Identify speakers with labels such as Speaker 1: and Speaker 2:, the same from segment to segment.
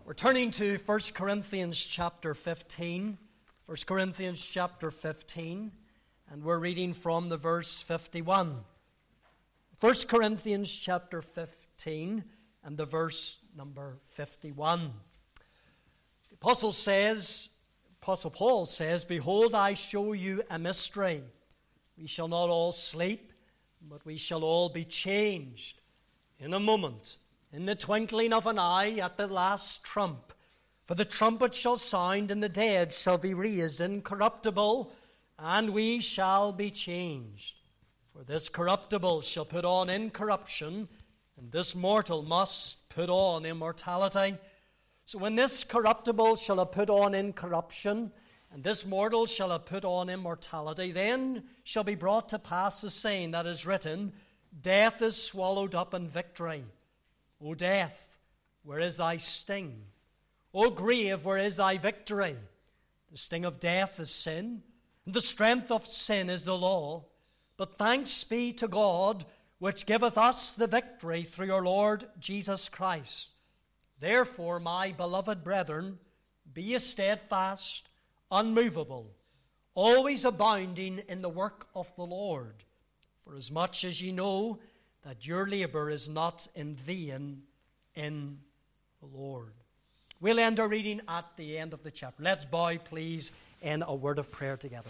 Speaker 1: We're turning to 1 Corinthians chapter 15. 1 Corinthians chapter 15, and we're reading from the verse 51. 1 Corinthians chapter 15 and the verse number 51. The Apostle Paul says, "Behold, I show you a mystery. We shall not all sleep, but we shall all be changed in a moment, in the twinkling of an eye, at the last trump. For the trumpet shall sound, and the dead shall be raised incorruptible, and we shall be changed. For this corruptible shall put on incorruption, and this mortal must put on immortality. So when this corruptible shall have put on incorruption, and this mortal shall have put on immortality, then shall be brought to pass the saying that is written, Death is swallowed up in victory. O death, where is thy sting? O grave, where is thy victory? The sting of death is sin, and the strength of sin is the law. But thanks be to God, which giveth us the victory through our Lord Jesus Christ. Therefore, my beloved brethren, be ye steadfast, unmovable, always abounding in the work of the Lord, for as much as ye know that your labor is not in vain in the Lord." We'll end our reading at the end of the chapter. Let's bow, please, in a word of prayer together.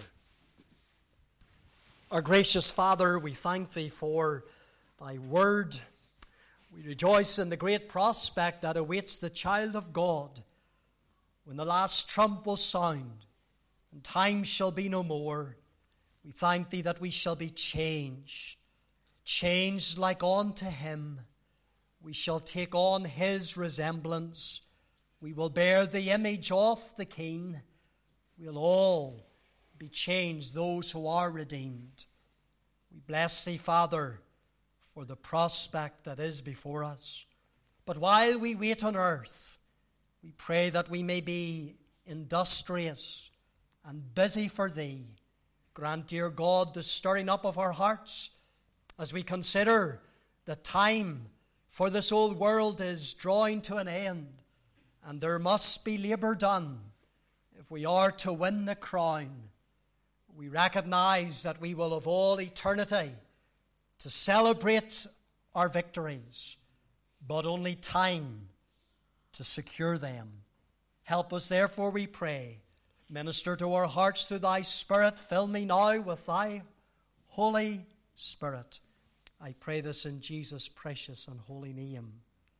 Speaker 1: Our gracious Father, we thank Thee for Thy word. We rejoice in the great prospect that awaits the child of God when the last trump will sound and time shall be no more. We thank Thee that we shall be changed like unto Him. We shall take on His resemblance. We will bear the image of the King. We'll all be changed, those who are redeemed. We bless Thee, Father, for the prospect that is before us. But while we wait on earth, we pray that we may be industrious and busy for Thee. Grant, dear God, the stirring up of our hearts as we consider the time for this old world is drawing to an end, and there must be labor done if we are to win the crown. We recognize that we will have all eternity to celebrate our victories, but only time to secure them. Help us, therefore, we pray. Minister to our hearts through Thy Spirit. Fill me now with Thy Holy Spirit. I pray this in Jesus' precious and holy name.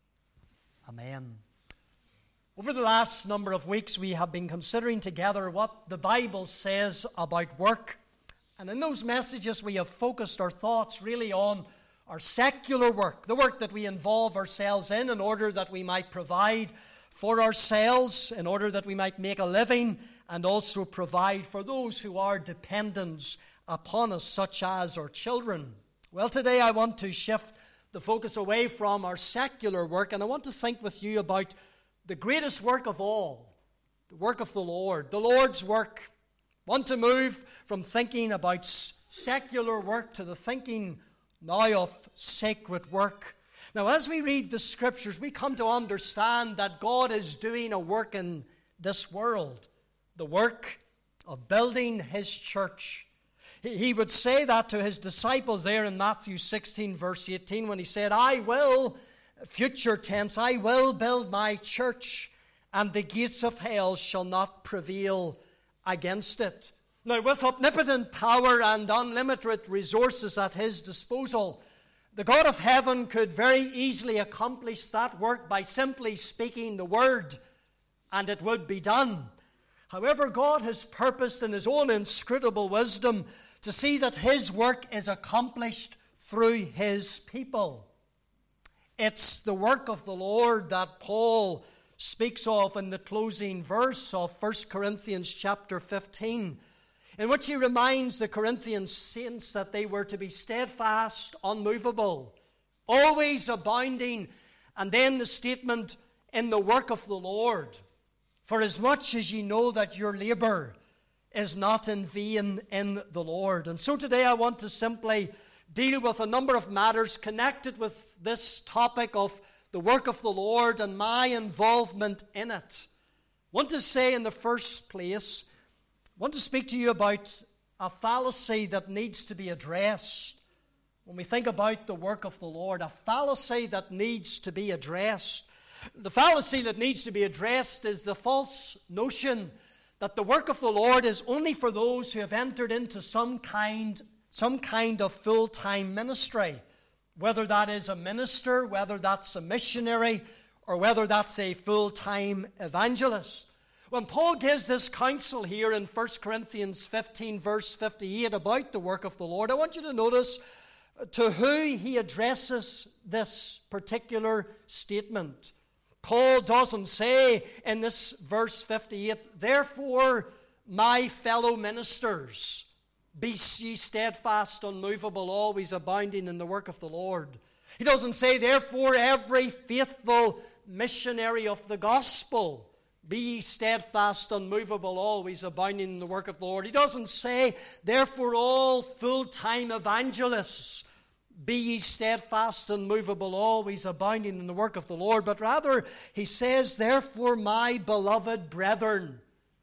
Speaker 1: Amen. Over the last number of weeks, we have been considering together what the Bible says about work. And in those messages, we have focused our thoughts really on our secular work, the work that we involve ourselves in order that we might provide for ourselves, in order that we might make a living, and also provide for those who are dependents upon us, such as our children. Well, today I want to shift the focus away from our secular work, and I want to think with you about the greatest work of all, the work of the Lord, the Lord's work. I want to move from thinking about secular work to the thinking now of sacred work. Now, as we read the Scriptures, we come to understand that God is doing a work in this world, the work of building His church. He would say that to His disciples there in Matthew 16, verse 18, when He said, I will, future tense, I will build my church, and the gates of hell shall not prevail against it. Now, with omnipotent power and unlimited resources at His disposal, the God of heaven could very easily accomplish that work by simply speaking the word, and it would be done. However, God has purposed in His own inscrutable wisdom to see that His work is accomplished through His people. It's the work of the Lord that Paul speaks of in the closing verse of 1 Corinthians chapter 15, in which he reminds the Corinthian saints that they were to be steadfast, unmovable, always abounding, and then the statement, in the work of the Lord. For as much as ye know that your labor is not in vain in the Lord. And so today I want to simply deal with a number of matters connected with this topic of the work of the Lord and my involvement in it, I want to say in the first place, I want to speak to you about a fallacy that needs to be addressed. When we think about the work of the Lord, a fallacy that needs to be addressed. The fallacy that needs to be addressed is the false notion that the work of the Lord is only for those who have entered into some kind of full-time ministry. Whether that is a minister, whether that's a missionary, or whether that's a full-time evangelist. When Paul gives this counsel here in 1 Corinthians 15, verse 58 about the work of the Lord, I want you to notice to who he addresses this particular statement. Paul doesn't say in this verse 58, therefore, my fellow ministers, be ye steadfast, unmovable, always abounding in the work of the Lord. He doesn't say, therefore, every faithful missionary of the gospel, be ye steadfast, unmovable, always abounding in the work of the Lord. He doesn't say, therefore, all full-time evangelists, be ye steadfast, unmovable, always abounding in the work of the Lord. But rather, he says, therefore, my beloved brethren,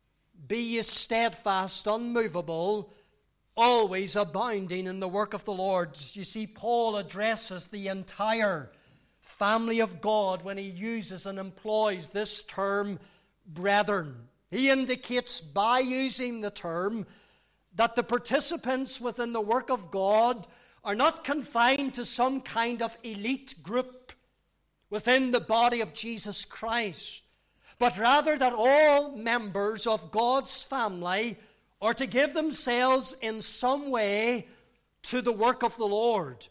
Speaker 1: be ye steadfast, unmovable, always abounding in the work of the Lord. You see, Paul addresses the entire family of God when he uses and employs this term, brethren. He indicates by using the term that the participants within the work of God are not confined to some kind of elite group within the body of Jesus Christ, but rather that all members of God's family are to give themselves in some way to the work of the Lord.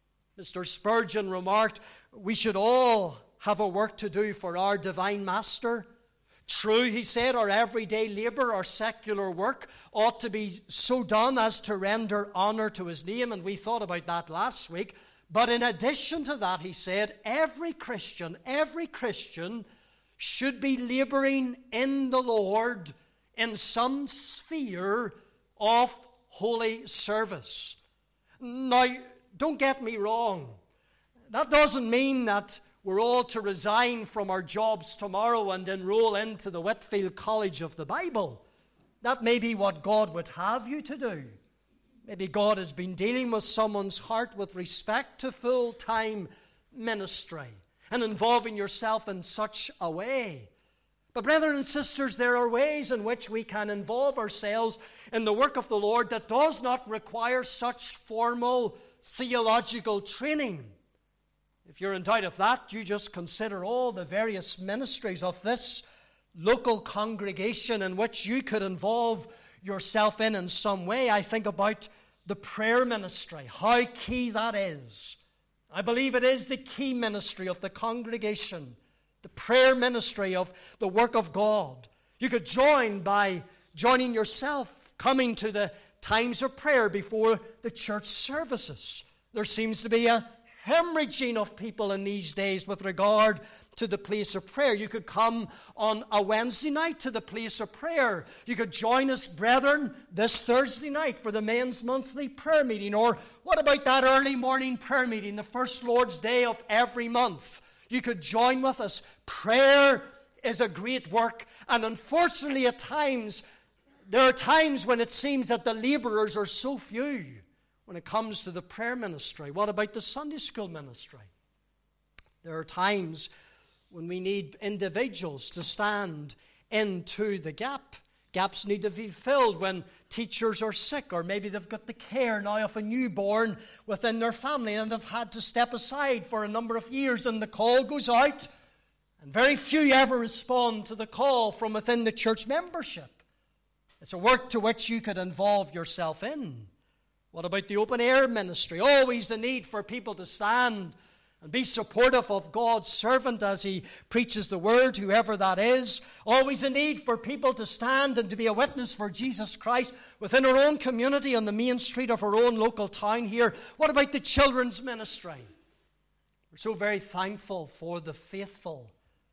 Speaker 1: Mr. Spurgeon remarked, we should all have a work to do for our divine master. True, he said, our everyday labor, our secular work ought to be so done as to render honor to his name, and we thought about that last week. But in addition to that, he said, every Christian should be laboring in the Lord in some sphere of holy service. Now, don't get me wrong. That doesn't mean that we're all to resign from our jobs tomorrow and enroll into the Whitefield College of the Bible. That may be what God would have you to do. Maybe God has been dealing with someone's heart with respect to full-time ministry and involving yourself in such a way. But brethren and sisters, there are ways in which we can involve ourselves in the work of the Lord that does not require such formal theological training. If you're in doubt of that, you just consider all the various ministries of this local congregation in which you could involve yourself in some way. I think about the prayer ministry, how key that is. I believe it is the key ministry of the congregation, the prayer ministry of the work of God. You could join by joining yourself, coming to the times of prayer before the church services. There seems to be a hemorrhaging of people in these days with regard to the place of prayer. You could come on a Wednesday night to the place of prayer. You could join us, brethren, this Thursday night for the men's monthly prayer meeting. Or what about that early morning prayer meeting, the first Lord's Day of every month? You could join with us. Prayer is a great work, and unfortunately at times, there are times when it seems that the laborers are so few when it comes to the prayer ministry. What about the Sunday school ministry? There are times when we need individuals to stand into the gap. Gaps need to be filled when teachers are sick, or maybe they've got the care now of a newborn within their family and they've had to step aside for a number of years, and the call goes out and very few ever respond to the call from within the church membership. It's a work to which you could involve yourself in. What about the open air ministry? Always the need for people to stand and be supportive of God's servant as he preaches the word, whoever that is. Always a need for people to stand and to be a witness for Jesus Christ within our own community on the main street of our own local town here. What about the children's ministry? We're so very thankful for the faithful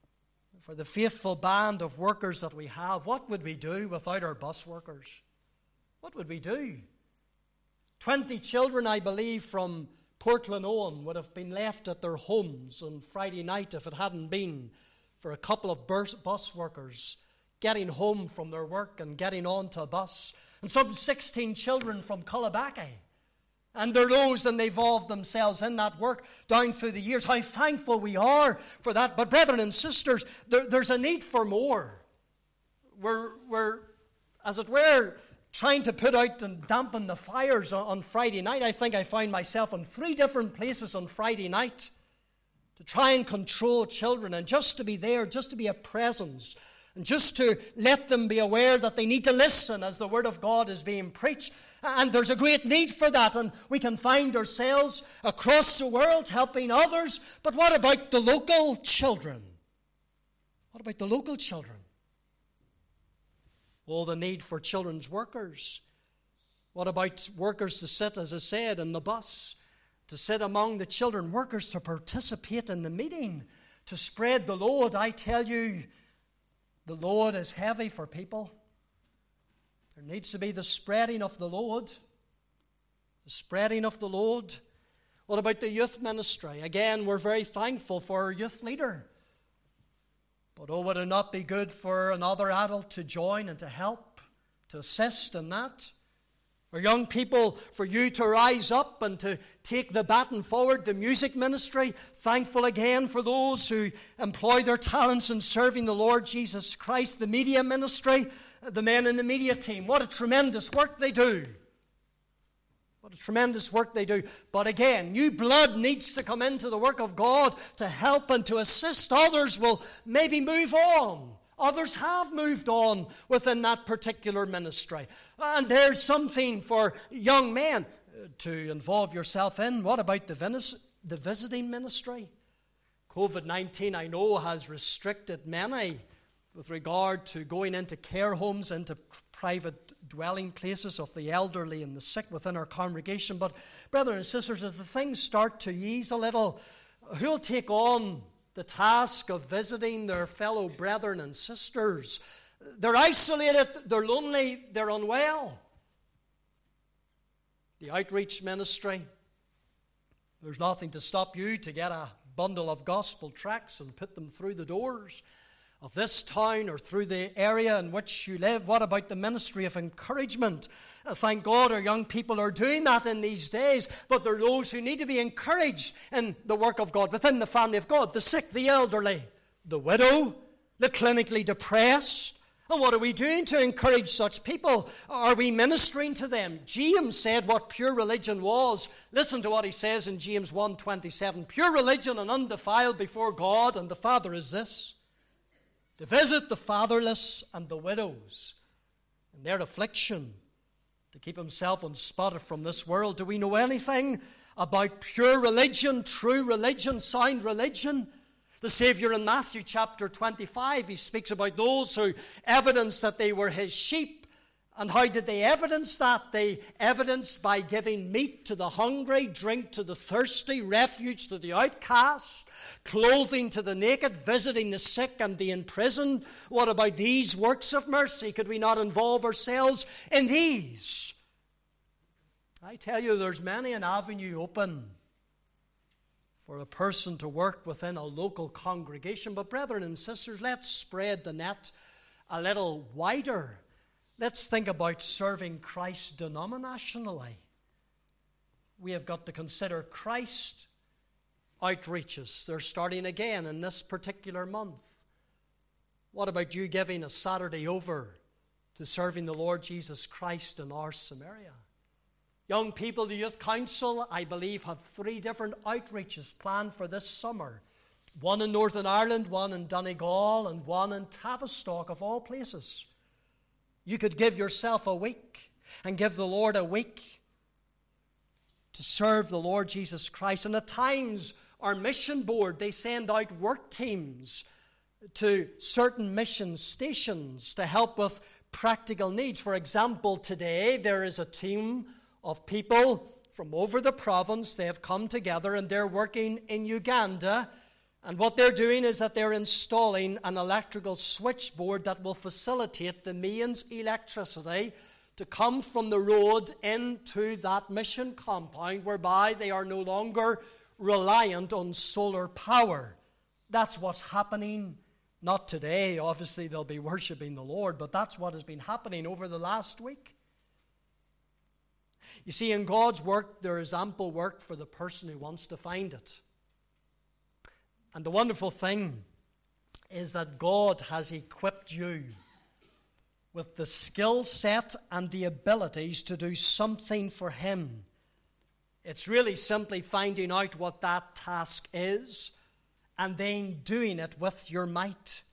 Speaker 1: band of workers that we have. What would we do without our bus workers? What would we do? 20 children, I believe, from Portland Owen would have been left at their homes on Friday night if it hadn't been for a couple of bus workers getting home from their work and getting onto a bus. And some 16 children from Culabaki. And they're those, and they've involved themselves in that work down through the years. How thankful we are for that. But brethren and sisters, there's a need for more. We're, as it were, trying to put out and dampen the fires on Friday night. I think I found myself in 3 different places on Friday night to try and control children and just to be there, just to be a presence, and just to let them be aware that they need to listen as the Word of God is being preached. And there's a great need for that, and we can find ourselves across the world helping others. But what about the local children? What about the local children? Oh, the need for children's workers. What about workers to sit, as I said, in the bus, to sit among the children, workers to participate in the meeting, to spread the load? I tell you, the load is heavy for people. There needs to be the spreading of the load. The spreading of the load. What about the youth ministry? Again, we're very thankful for our youth leader. But oh, would it not be good for another adult to join and to help, to assist in that? Or young people, for you to rise up and to take the baton forward, the music ministry. Thankful again for those who employ their talents in serving the Lord Jesus Christ. The media ministry, the men in the media team. What a tremendous work they do. What a tremendous work they do. But again, new blood needs to come into the work of God to help and to assist. Others will maybe move on. Others have moved on within that particular ministry. And there's something for young men to involve yourself in. What about the visiting ministry? COVID-19, I know, has restricted many with regard to going into care homes, into private dwelling places of the elderly and the sick within our congregation. But, brothers and sisters, as the things start to ease a little, who'll take on the task of visiting their fellow brethren and sisters? They're isolated, they're lonely, they're unwell. The outreach ministry, there's nothing to stop you to get a bundle of gospel tracts and put them through the doors of this town or through the area in which you live. What about the ministry of encouragement? Thank God our young people are doing that in these days, but there are those who need to be encouraged in the work of God, within the family of God, the sick, the elderly, the widow, the clinically depressed. And what are we doing to encourage such people? Are we ministering to them? James said what pure religion was. Listen to what he says in James 1:27. Pure religion and undefiled before God and the Father is this: to visit the fatherless and the widows in their affliction, to keep himself unspotted from this world. Do we know anything about pure religion, true religion, sound religion? The Savior in Matthew chapter 25, he speaks about those who evidenced that they were his sheep. And how did they evidence that? They evidenced by giving meat to the hungry, drink to the thirsty, refuge to the outcast, clothing to the naked, visiting the sick and the imprisoned. What about these works of mercy? Could we not involve ourselves in these? I tell you, there's many an avenue open for a person to work within a local congregation. But brethren and sisters, let's spread the net a little wider. Let's think about serving Christ denominationally. We have got to consider Christ outreaches. They're starting again in this particular month. What about you giving a Saturday over to serving the Lord Jesus Christ in our Samaria? Young people, the Youth Council, I believe, have 3 different outreaches planned for this summer. One in Northern Ireland, one in Donegal, and one in Tavistock, of all places. You could give yourself a week and give the Lord a week to serve the Lord Jesus Christ. And at times, our mission board, they send out work teams to certain mission stations to help with practical needs. For example, today there is a team of people from over the province. They have come together and they're working in Uganda. And what they're doing is that they're installing an electrical switchboard that will facilitate the mains electricity to come from the road into that mission compound whereby they are no longer reliant on solar power. That's what's happening, not today. Obviously, they'll be worshiping the Lord, but that's what has been happening over the last week. You see, in God's work, there is ample work for the person who wants to find it. And the wonderful thing is that God has equipped you with the skill set and the abilities to do something for Him. It's really simply finding out what that task is and then doing it with your might.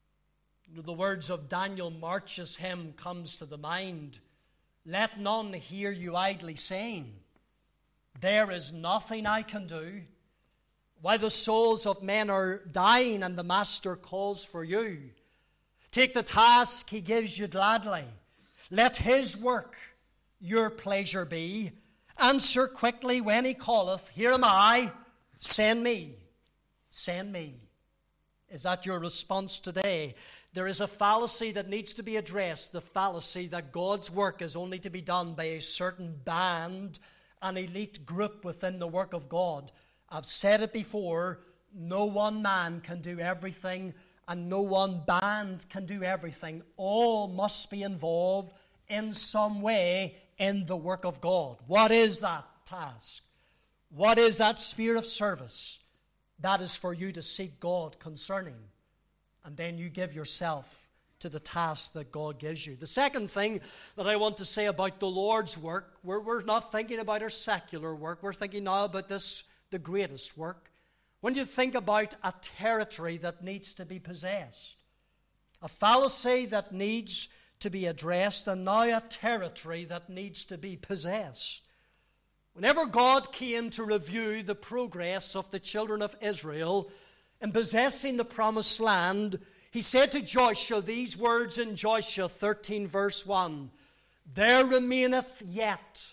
Speaker 1: The words of Daniel March's hymn comes to the mind. Let none hear you idly saying, there is nothing I can do. While the souls of men are dying and the Master calls for you, take the task He gives you gladly. Let His work your pleasure be. Answer quickly when He calleth, here am I, send me, send me. Is that your response today? There is a fallacy that needs to be addressed, the fallacy that God's work is only to be done by a certain band, an elite group within the work of God. I've said it before, no one man can do everything and no one band can do everything. All must be involved in some way in the work of God. What is that task? What is that sphere of service? That is for you to seek God concerning. And then you give yourself to the task that God gives you. The second thing that I want to say about the Lord's work, we're not thinking about our secular work. We're thinking now about this, the greatest work. When you think about a territory that needs to be possessed, a fallacy that needs to be addressed, and now a territory that needs to be possessed. Whenever God came to review the progress of the children of Israel in possessing the promised land, He said to Joshua these words in Joshua 13 verse 1, there remaineth yet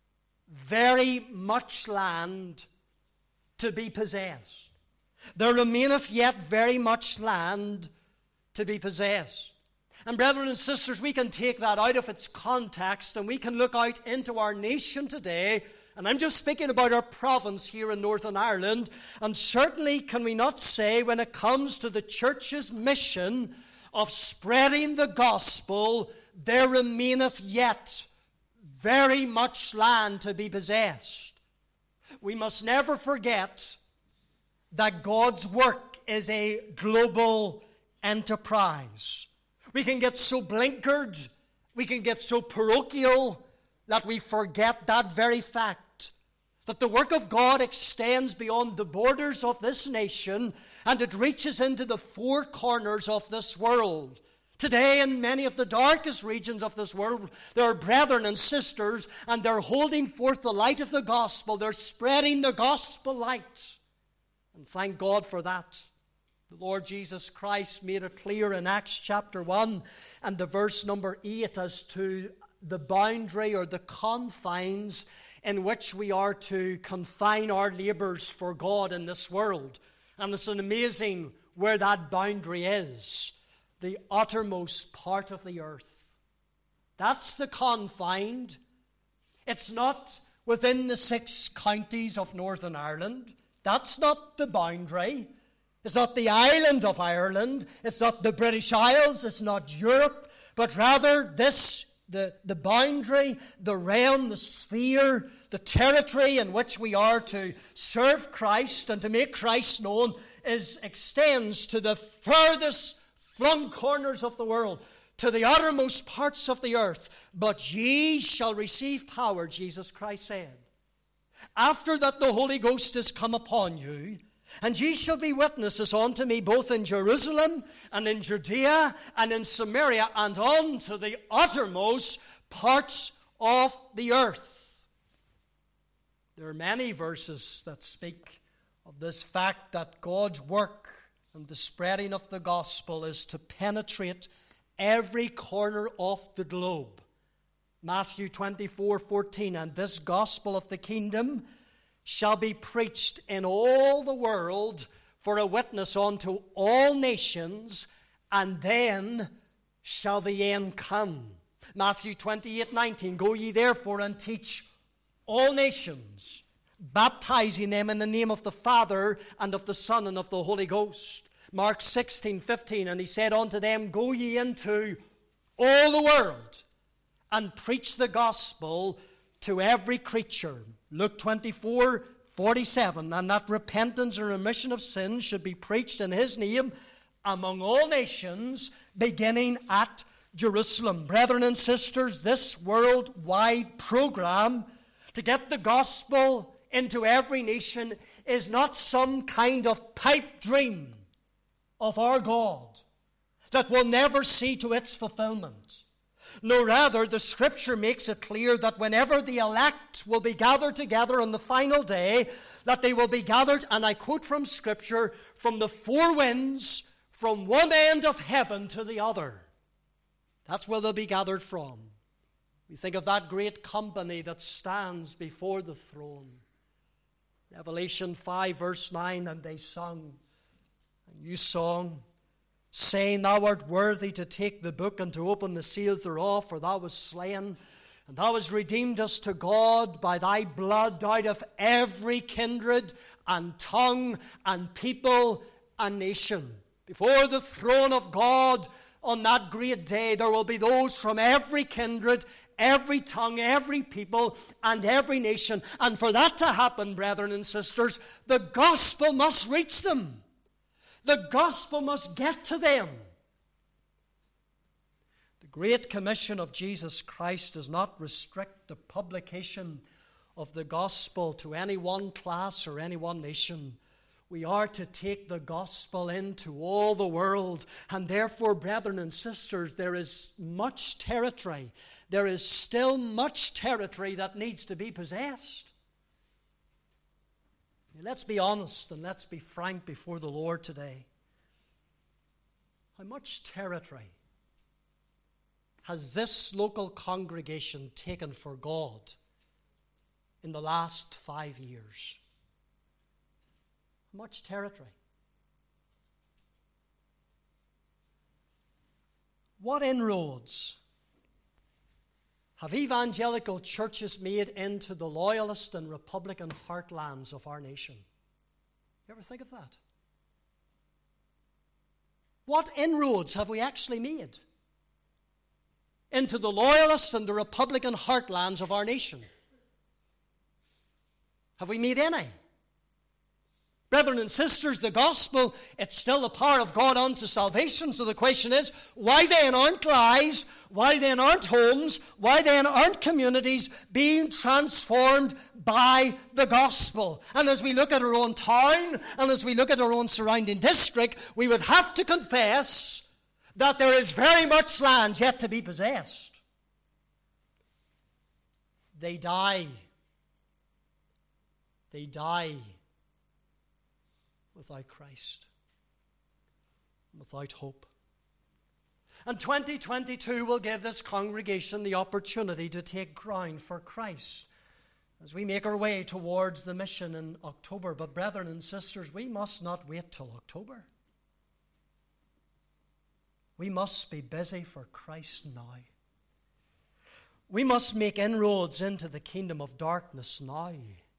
Speaker 1: very much land to be possessed. There remaineth yet very much land to be possessed. And brethren and sisters, we can take that out of its context and we can look out into our nation today. And I'm just speaking about our province here in Northern Ireland. And certainly can we not say, when it comes to the church's mission of spreading the gospel, there remaineth yet very much land to be possessed. We must never forget that God's work is a global enterprise. We can get so blinkered, we can get so parochial that we forget that very fact, that the work of God extends beyond the borders of this nation and it reaches into the four corners of this world. Today, in many of the darkest regions of this world, there are brethren and sisters, and they're holding forth the light of the gospel. They're spreading the gospel light. And thank God for that. The Lord Jesus Christ made it clear in Acts chapter 1 and the verse number 8 as to the boundary or the confines in which we are to confine our labors for God in this world. And it's an amazing where that boundary is. The uttermost part of the earth. That's the confined. It's not within the 6 counties of Northern Ireland. That's not the boundary. It's not the island of Ireland. It's not the British Isles. It's not Europe. But rather the boundary, the realm, the sphere, the territory in which we are to serve Christ and to make Christ known extends to the furthest flung corners of the world, to the uttermost parts of the earth. But ye shall receive power, Jesus Christ said, after that the Holy Ghost is come upon you, and ye shall be witnesses unto me both in Jerusalem and in Judea and in Samaria and unto the uttermost parts of the earth. There are many verses that speak of this fact that God's work and the spreading of the gospel is to penetrate every corner of the globe. Matthew 24:14, and this gospel of the kingdom shall be preached in all the world for a witness unto all nations, and then shall the end come. Matthew 28:19, go ye therefore and teach all nations, baptizing them in the name of the Father and of the Son and of the Holy Ghost. Mark 16:15, and he said unto them, go ye into all the world and preach the gospel to every creature. Luke 24:47, and that repentance and remission of sins should be preached in his name among all nations, beginning at Jerusalem. Brethren and sisters, this worldwide program to get the gospel into every nation is not some kind of pipe dream of our God that will never see to its fulfillment. No, rather, the Scripture makes it clear that whenever the elect will be gathered together on the final day, that they will be gathered, and I quote from Scripture, from the four winds, from one end of heaven to the other. That's where they'll be gathered from. We think of that great company that stands before the throne. Revelation 5 verse 9, and they sung a new song, saying, thou art worthy to take the book and to open the seals thereof, for thou wast slain, and thou hast redeemed us to God by thy blood out of every kindred and tongue and people and nation. Before the throne of God on that great day, there will be those from every kindred, every tongue, every people, and every nation. And for that to happen, brethren and sisters, the gospel must reach them. The gospel must get to them. The Great Commission of Jesus Christ does not restrict the publication of the gospel to any one class or any one nation. We are to take the gospel into all the world. And therefore, brethren and sisters, there is much territory. There is still much territory that needs to be possessed. Let's be honest and let's be frank before the Lord today. How much territory has this local congregation taken for God in the last 5 years? Much territory. What inroads have evangelical churches made into the loyalist and Republican heartlands of our nation? You ever think of that? What inroads have we actually made into the loyalist and the Republican heartlands of our nation? Have we made any? Brethren and sisters, the gospel, it's still the power of God unto salvation. So the question is, why then aren't lives, why then aren't homes, why then aren't communities being transformed by the gospel? And as we look at our own town, and as we look at our own surrounding district, we would have to confess that there is very much land yet to be possessed. They die. They die without Christ, without hope. And 2022 will give this congregation the opportunity to take ground for Christ as we make our way towards the mission in October. But brethren and sisters, we must not wait till October. We must be busy for Christ now. We must make inroads into the kingdom of darkness now.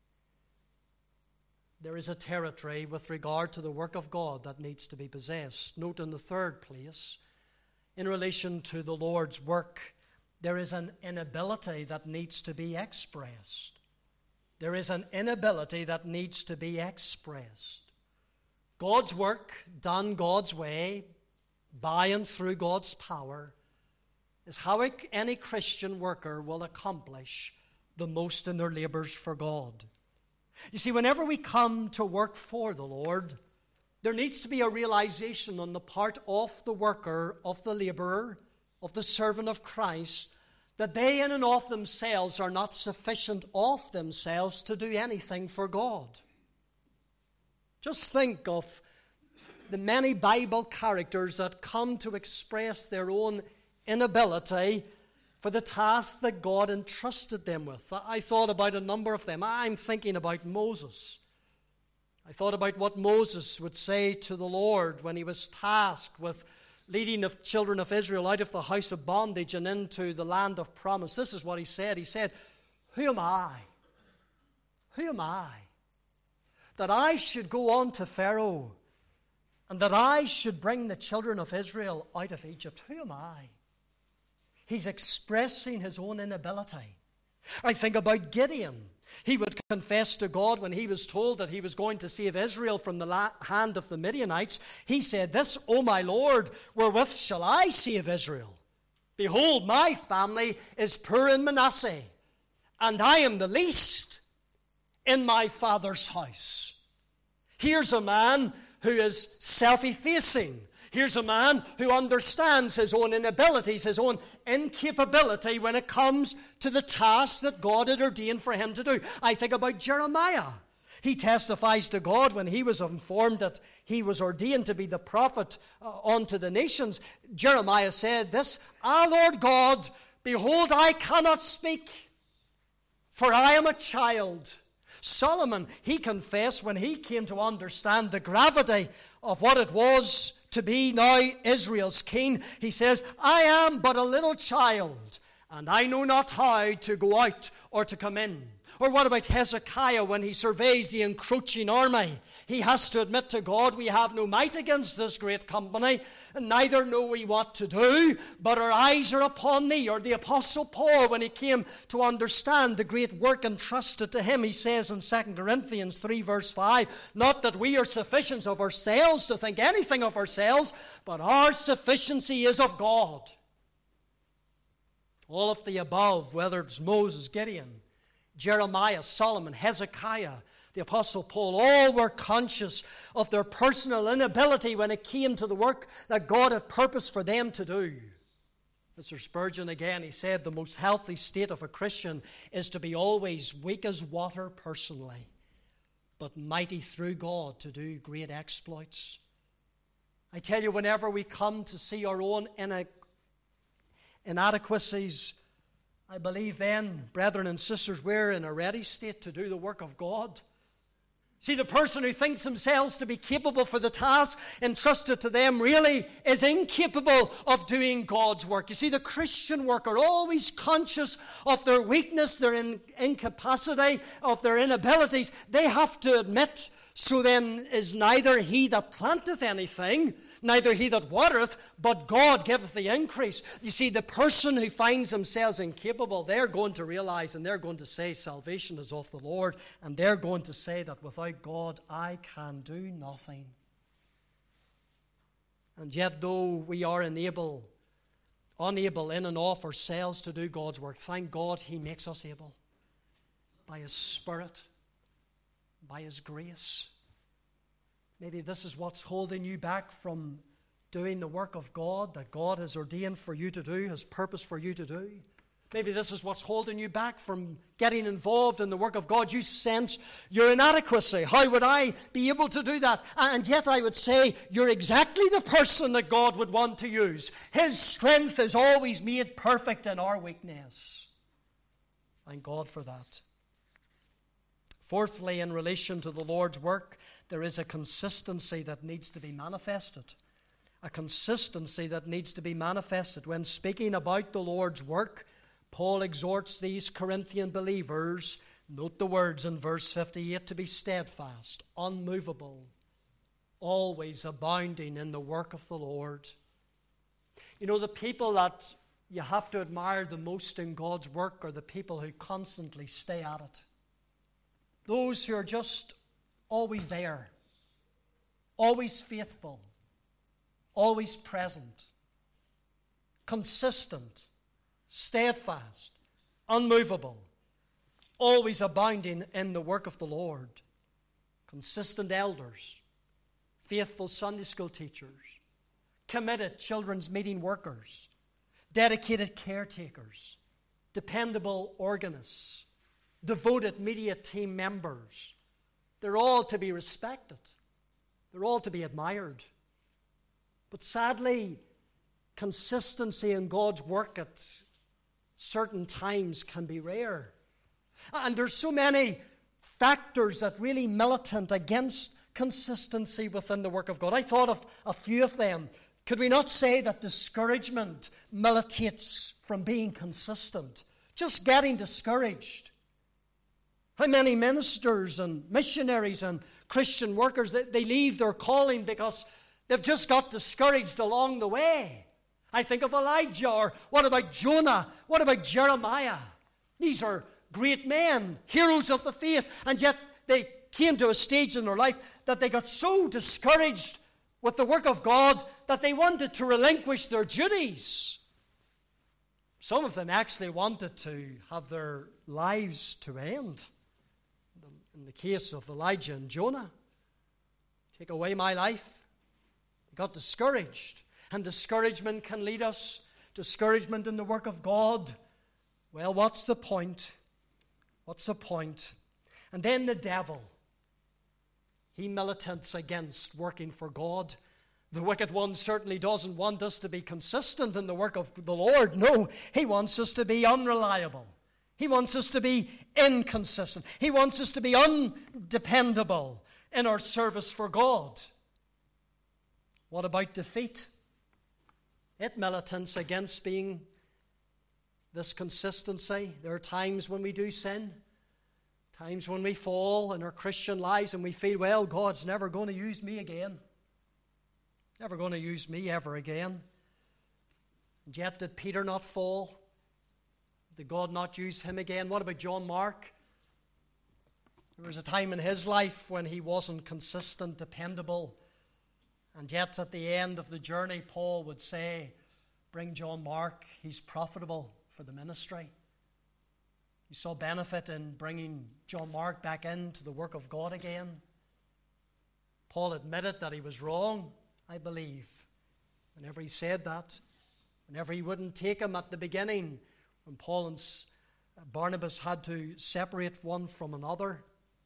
Speaker 1: There is a territory with regard to the work of God that needs to be possessed. Note in the third place, in relation to the Lord's work, there is an inability that needs to be expressed. There is an inability that needs to be expressed. God's work, done God's way, by and through God's power, is how any Christian worker will accomplish the most in their labors for God. You see, whenever we come to work for the Lord, there needs to be a realization on the part of the worker, of the laborer, of the servant of Christ, that they in and of themselves are not sufficient of themselves to do anything for God. Just think of the many Bible characters that come to express their own inability for the task that God entrusted them with. I thought about a number of them. I'm thinking about Moses. I thought about what Moses would say to the Lord when he was tasked with leading the children of Israel out of the house of bondage and into the land of promise, this is what he said. He said, "Who am I? Who am I that I should go on to Pharaoh and that I should bring the children of Israel out of Egypt? Who am I?" He's expressing his own inability. I think about Gideon. He would confess to God when he was told that he was going to save Israel from the hand of the Midianites. He said, "This, O my Lord, wherewith shall I save Israel? Behold, my family is poor in Manasseh, and I am the least in my father's house." Here's a man who is self-effacing. Here's a man who understands his own inabilities, his own incapability when it comes to the task that God had ordained for him to do. I think about Jeremiah. He testifies to God when he was informed that he was ordained to be the prophet unto the nations. Jeremiah said this, "Ah, Lord God, behold, I cannot speak, for I am a child." Solomon, he confessed when he came to understand the gravity of what it was to be now Israel's king. He says, "I am but a little child, and I know not how to go out or to come in." Or what about Hezekiah when he surveys the encroaching army? He has to admit to God, "We have no might against this great company, and neither know we what to do, but our eyes are upon thee." Or the Apostle Paul, when he came to understand the great work entrusted to him, he says in 2 Corinthians 3 verse 5, "Not that we are sufficient of ourselves to think anything of ourselves, but our sufficiency is of God." All of the above, whether it's Moses, Gideon, Jeremiah, Solomon, Hezekiah, the Apostle Paul, all were conscious of their personal inability when it came to the work that God had purposed for them to do. Mr. Spurgeon again, he said, "The most healthy state of a Christian is to be always weak as water personally, but mighty through God to do great exploits." I tell you, whenever we come to see our own inadequacies, I believe then, brethren and sisters, we're in a ready state to do the work of God. See, the person who thinks themselves to be capable for the task entrusted to them really is incapable of doing God's work. You see, the Christian worker always conscious of their weakness, their incapacity, of their inabilities. They have to admit, "So then is neither he that planteth anything, neither he that watereth, but God giveth the increase." You see, the person who finds themselves incapable, they're going to realize and they're going to say, "Salvation is of the Lord," and they're going to say that without God, I can do nothing. And yet, though we are unable in and of ourselves to do God's work, thank God he makes us able by his Spirit, by his grace. Maybe this is what's holding you back from doing the work of God that God has ordained for you to do, has purpose for you to do. Maybe this is what's holding you back from getting involved in the work of God. You sense your inadequacy. How would I be able to do that? And yet I would say you're exactly the person that God would want to use. His strength is always made perfect in our weakness. Thank God for that. Fourthly, in relation to the Lord's work, there is a consistency that needs to be manifested. A consistency that needs to be manifested. When speaking about the Lord's work, Paul exhorts these Corinthian believers, note the words in verse 58, to be steadfast, unmovable, always abounding in the work of the Lord. You know, the people that you have to admire the most in God's work are the people who constantly stay at it. Those who are just always there, always faithful, always present, consistent, steadfast, unmovable, always abounding in the work of the Lord. Consistent elders, faithful Sunday school teachers, committed children's meeting workers, dedicated caretakers, dependable organists, devoted media team members. They're all to be respected. They're all to be admired. But sadly, consistency in God's work at certain times can be rare. And there's so many factors that really militate against consistency within the work of God. I thought of a few of them. Could we not say that discouragement militates from being consistent? Just getting discouraged. How many ministers and missionaries and Christian workers, they leave their calling because they've just got discouraged along the way. I think of Elijah, or what about Jonah? What about Jeremiah? These are great men, heroes of the faith, and yet they came to a stage in their life that they got so discouraged with the work of God that they wanted to relinquish their duties. Some of them actually wanted to have their lives to end. In the case of Elijah and Jonah, take away my life. They got discouraged. And discouragement can lead us. Discouragement in the work of God. Well, what's the point? What's the point? And then the devil. He militates against working for God. The wicked one certainly doesn't want us to be consistent in the work of the Lord. No, he wants us to be unreliable. He wants us to be inconsistent. He wants us to be undependable in our service for God. What about defeat? It militates against being this consistency. There are times when we do sin, times when we fall in our Christian lives and we feel, well, God's never going to use me again. Never going to use me ever again. And yet, did Peter not fall? Did God not use him again? What about John Mark? There was a time in his life when he wasn't consistent, dependable. And yet, at the end of the journey, Paul would say, bring John Mark. He's profitable for the ministry. He saw benefit in bringing John Mark back into the work of God again. Paul admitted that he was wrong, I believe, whenever he said that. Whenever he wouldn't take him at the beginning, when Paul and Barnabas had to separate one from another,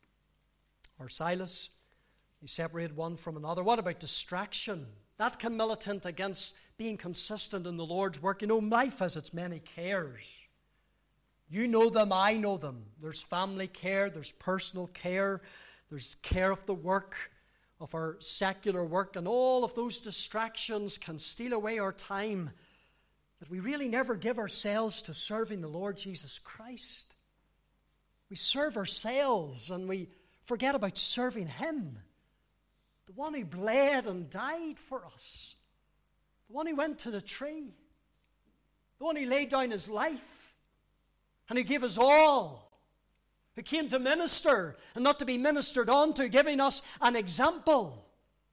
Speaker 1: or Silas, he separated one from another. What about distraction? That can militate against being consistent in the Lord's work. You know, life has its many cares. You know them, I know them. There's family care, there's personal care, there's care of the work, of our secular work, and all of those distractions can steal away our time, that we really never give ourselves to serving the Lord Jesus Christ. We serve ourselves and we forget about serving Him, the one who bled and died for us, the one who went to the tree, the one who laid down His life and who gave us all, who came to minister and not to be ministered unto, giving us an example.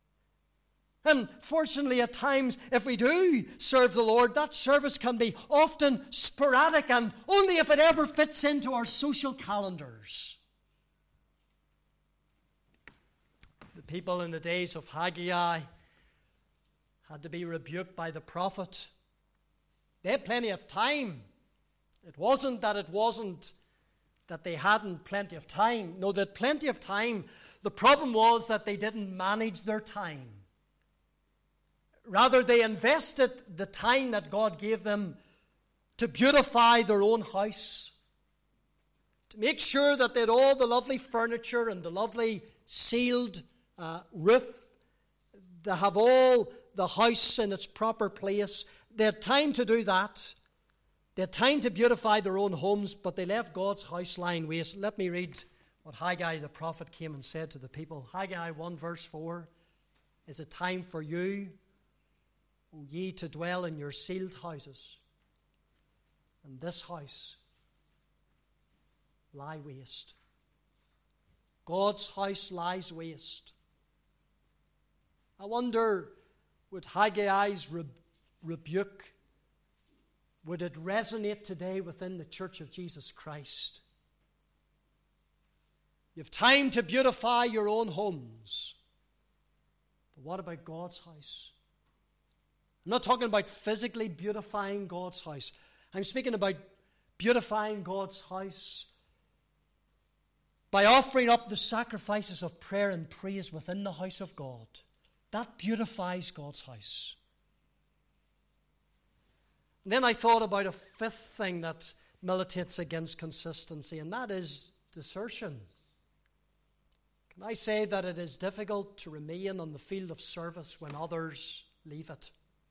Speaker 1: And fortunately, at times, if we do serve the Lord, that service can be often sporadic and only if it ever fits into our social calendars. The people in the days of Haggai had to be rebuked by the prophet. They had plenty of time. It wasn't that they hadn't plenty of time. No, they had plenty of time. The problem was that they didn't manage their time. Rather, they invested the time that God gave them to beautify their own house, to make sure that they had all the lovely furniture and the lovely sealed roof. They have all the house in its proper place. They had time to do that. They had time to beautify their own homes, but they left God's house lying waste. Let me read what Haggai the prophet came and said to the people. Haggai 1 verse 4, is it time for you, O ye, to dwell in your sealed houses, and this house lie waste. God's house lies waste. I wonder, would Haggai's rebuke, would it resonate today within the Church of Jesus Christ? You have time to beautify your own homes, but what about God's house? I'm not talking about physically beautifying God's house. I'm speaking about beautifying God's house by offering up the sacrifices of prayer and praise within the house of God. That beautifies God's house. And then I thought about a fifth thing that militates against consistency, and that is desertion. Can I say that it is difficult to remain on the field of service when others leave it?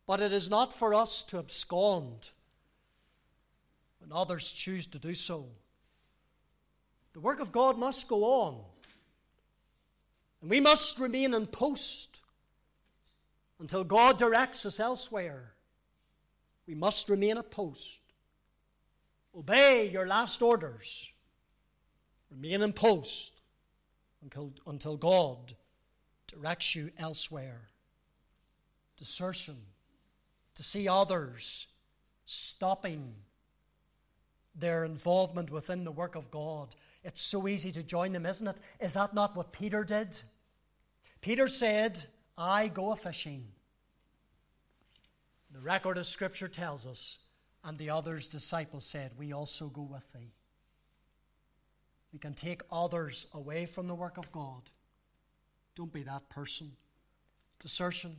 Speaker 1: But it is not for us to abscond when others choose to do so. The work of God must go on. And we must remain in post until God directs us elsewhere. We must remain at post. Obey your last orders. Remain in post until God directs you elsewhere. Desertion. To see others stopping their involvement within the work of God. It's so easy to join them, isn't it? Is that not what Peter did? Peter said, I go a-fishing. The record of Scripture tells us, and the others' disciples said, we also go with thee. We can take others away from the work of God. Don't be that person. Desertion.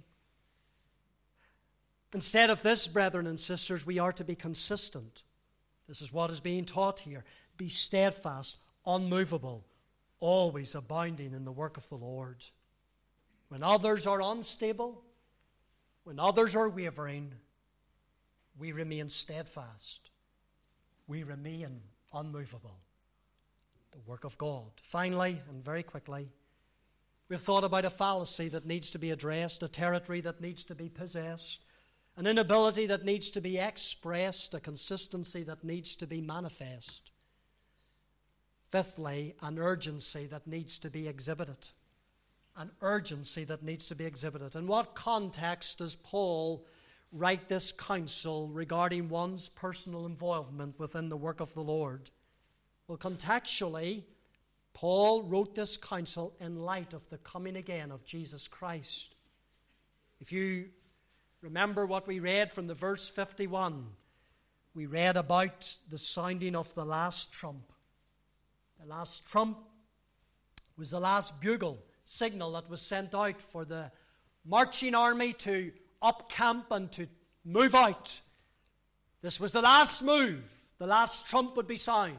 Speaker 1: Instead of this, brethren and sisters, we are to be consistent. This is what is being taught here. Be steadfast, unmovable, always abounding in the work of the Lord. When others are unstable, when others are wavering, we remain steadfast. We remain unmovable. The work of God. Finally, and very quickly, we've thought about a fallacy that needs to be addressed, a territory that needs to be possessed, an inability that needs to be expressed, a consistency that needs to be manifest. Fifthly, an urgency that needs to be exhibited. An urgency that needs to be exhibited. In what context does Paul write this counsel regarding one's personal involvement within the work of the Lord? Well, contextually, Paul wrote this counsel in light of the coming again of Jesus Christ. If you remember what we read from the verse 51, we read about the sounding of the last trump. The last trump was the last bugle signal that was sent out for the marching army to upcamp and to move out. This was the last move. The last trump would be sounded.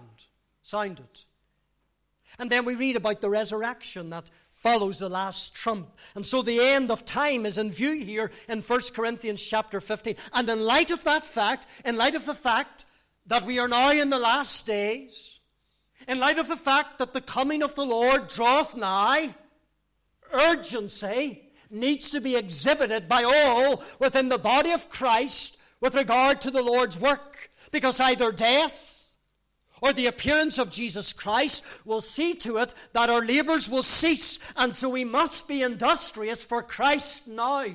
Speaker 1: And then we read about the resurrection that follows the last trump. And so the end of time is in view here in 1 Corinthians chapter 15. And in light of that fact, in light of the fact that we are now in the last days, in light of the fact that the coming of the Lord draweth nigh, urgency needs to be exhibited by all within the body of Christ with regard to the Lord's work. Because either death or the appearance of Jesus Christ will see to it that our labors will cease. And so we must be industrious for Christ now.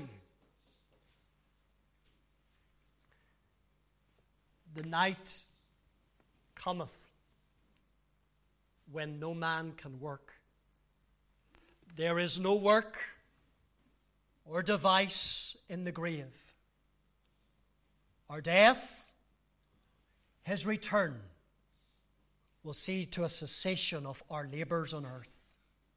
Speaker 1: The night cometh when no man can work. There is no work or device in the grave. Our death, his return, will see to a cessation of our labors on earth.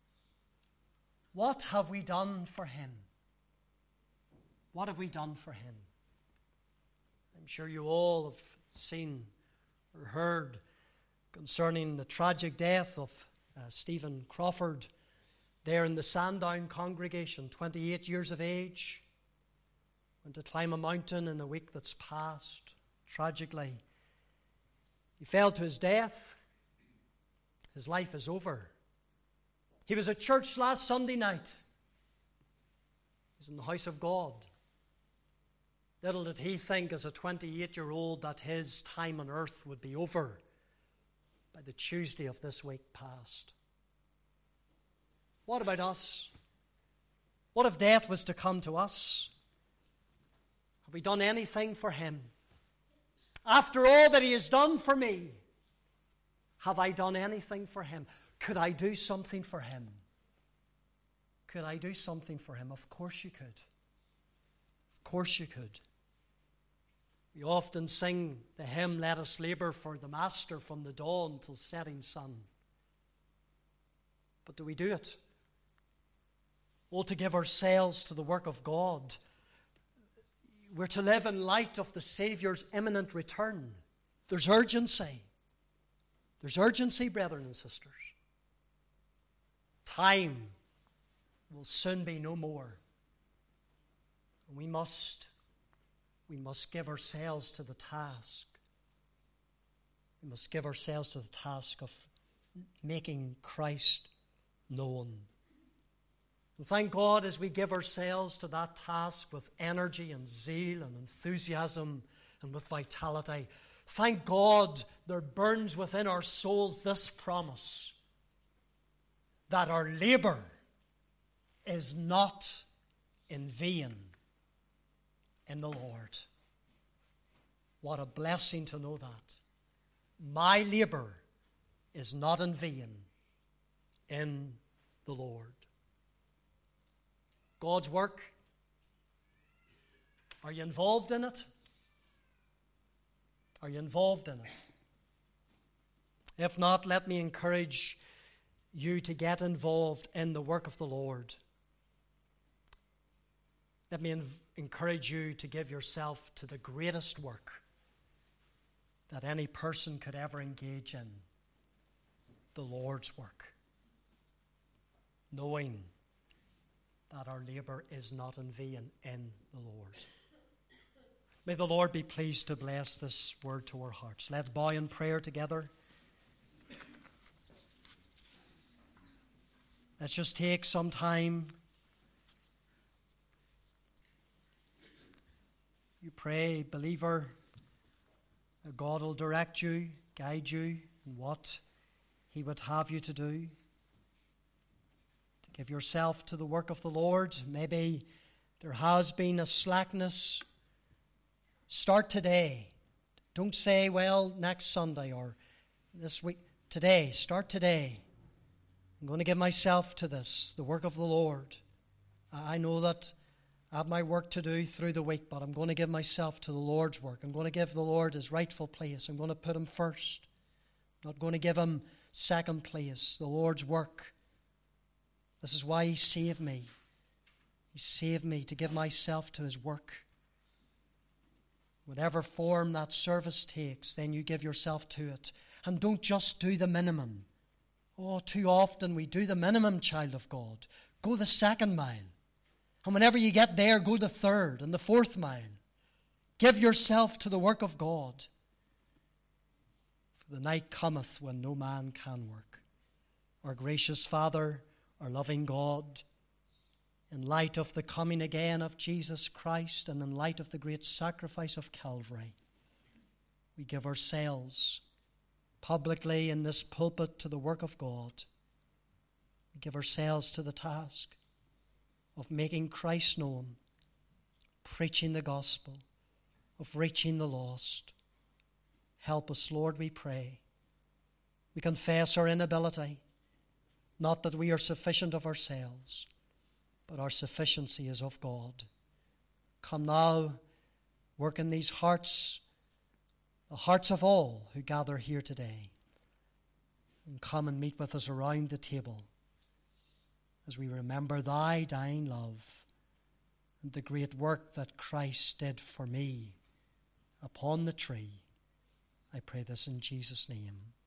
Speaker 1: What have we done for him? What have we done for him? I'm sure you all have seen or heard concerning the tragic death of Stephen Crawford there in the Sandown congregation, 28 years of age, went to climb a mountain in the week that's passed. Tragically, he fell to his death. His life is over. He was at church last Sunday night. He was in the house of God. Little did he think as a 28-year-old that his time on earth would be over by the Tuesday of this week past. What about us? What if death was to come to us? Have we done anything for him? After all that he has done for me, have I done anything for him? Could I do something for him? Could I do something for him? Of course you could. Of course you could. We often sing the hymn, "Let us labor for the Master from the dawn till setting sun." But do we do it? Oh, to give ourselves to the work of God. We're to live in light of the Savior's imminent return. There's urgency. There's urgency, brethren and sisters. Time will soon be no more. And we must we must give ourselves to the task. We must give ourselves to the task of making Christ known. And thank God as we give ourselves to that task with energy and zeal and enthusiasm and with vitality, thank God there burns within our souls this promise that our labor is not in vain in the Lord. What a blessing to know that. My labor is not in vain in the Lord. God's work, are you involved in it? Are you involved in it? If not, let me encourage you to get involved in the work of the Lord. Let me encourage you to give yourself to the greatest work that any person could ever engage in, the Lord's work, knowing that our labor is not in vain in the Lord. May the Lord be pleased to bless this word to our hearts. Let's bow in prayer together. Let's just take some time. You pray, believer, that God will direct you, guide you in what He would have you to do. To give yourself to the work of the Lord. Maybe there has been a slackness. Start today. Don't say, well, next Sunday or this week. Today, start today. I'm going to give myself to this, the work of the Lord. I know that I have my work to do through the week, but I'm going to give myself to the Lord's work. I'm going to give the Lord His rightful place. I'm going to put Him first. I'm not going to give Him second place, the Lord's work. This is why He saved me. He saved me to give myself to His work. Whatever form that service takes, then you give yourself to it. And don't just do the minimum. Oh, too often we do the minimum, child of God. Go the second mile. And whenever you get there, go the third and the fourth mile. Give yourself to the work of God. For the night cometh when no man can work. Our gracious Father, our loving God, in light of the coming again of Jesus Christ and in light of the great sacrifice of Calvary, we give ourselves publicly in this pulpit to the work of God. We give ourselves to the task of making Christ known, preaching the gospel, of reaching the lost. Help us, Lord, we pray. We confess our inability, not that we are sufficient of ourselves, but our sufficiency is of God. Come now, work in these hearts, the hearts of all who gather here today, and come and meet with us around the table as we remember Thy dying love and the great work that Christ did for me upon the tree. I pray this in Jesus' name.